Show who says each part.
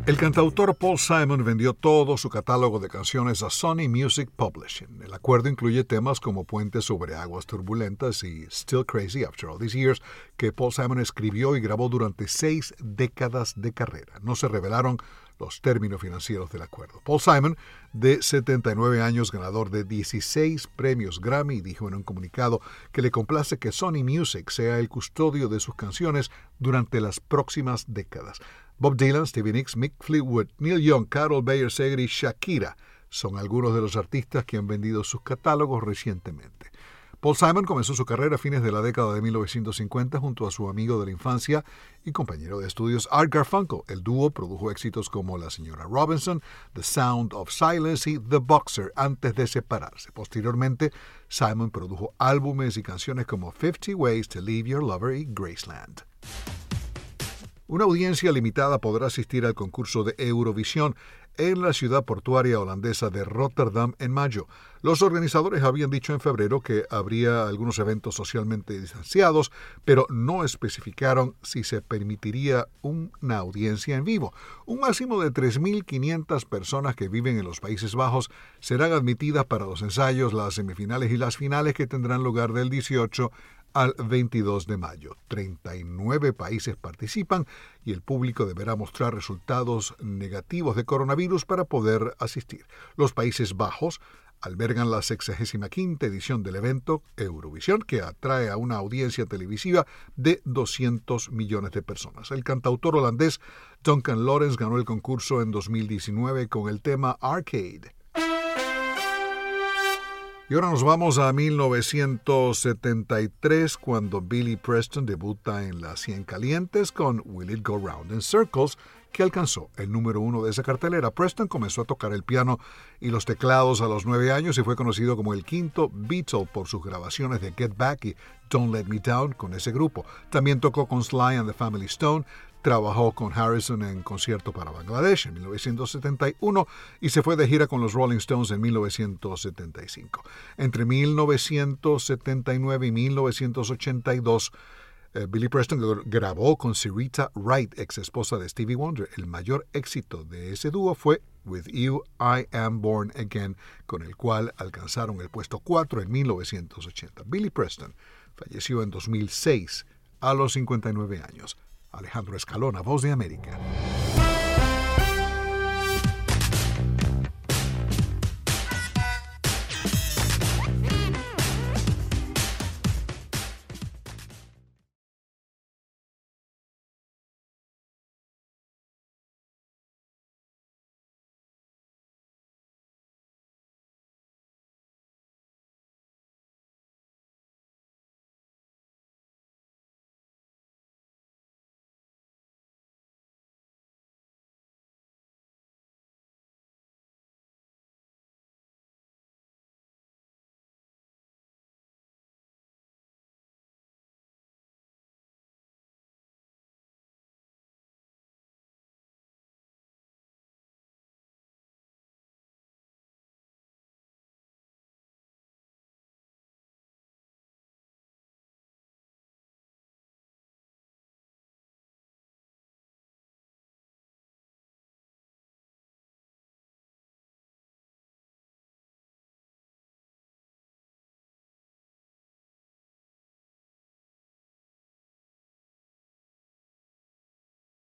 Speaker 1: El cantautor Paul Simon vendió todo su catálogo de canciones a Sony Music Publishing. El acuerdo incluye temas como Puentes sobre aguas turbulentas y Still Crazy After All These Years, que Paul Simon escribió y grabó durante 6 décadas de carrera. No se revelaron los términos financieros del acuerdo. Paul Simon, de 79 años, ganador de 16 premios Grammy, dijo en un comunicado que le complace que Sony Music sea el custodio de sus canciones durante las próximas décadas. Bob Dylan, Stevie Nicks, Mick Fleetwood, Neil Young, Carol Bayer Sager y Shakira son algunos de los artistas que han vendido sus catálogos recientemente. Paul Simon comenzó su carrera a fines de la década de 1950 junto a su amigo de la infancia y compañero de estudios Art Garfunkel. El dúo produjo éxitos como La Señora Robinson, The Sound of Silence y The Boxer antes de separarse. Posteriormente, Simon produjo álbumes y canciones como 50 Ways to Leave Your Lover y Graceland. Una audiencia limitada podrá asistir al concurso de Eurovisión en la ciudad portuaria holandesa de Rotterdam en mayo. Los organizadores habían dicho en febrero que habría algunos eventos socialmente distanciados, pero no especificaron si se permitiría una audiencia en vivo. Un máximo de 3.500 personas que viven en los Países Bajos serán admitidas para los ensayos, las semifinales y las finales que tendrán lugar del 18 al 22 de mayo. 39 países participan y el público deberá mostrar resultados negativos de coronavirus para poder asistir. Los Países Bajos albergan la 65ª edición del evento Eurovisión, que atrae a una audiencia televisiva de 200 millones de personas. El cantautor holandés Duncan Lawrence ganó el concurso en 2019 con el tema Arcade. Y ahora nos vamos a 1973, cuando Billy Preston debuta en las 100 calientes con Will It Go Round in Circles, que alcanzó el número 1 de esa cartelera. Preston comenzó a tocar el piano y los teclados a los 9 años y fue conocido como el quinto Beatle por sus grabaciones de Get Back y Don't Let Me Down con ese grupo. También tocó con Sly and the Family Stone, trabajó con Harrison en concierto para Bangladesh en 1971 y se fue de gira con los Rolling Stones en 1975. Entre 1979 y 1982, Billy Preston grabó con Syreeta Wright, ex esposa de Stevie Wonder. El mayor éxito de ese dúo fue With You, I Am Born Again, con el cual alcanzaron el puesto 4 en 1980. Billy Preston falleció en 2006 a los 59 años. Alejandro Escalona, Voz de América.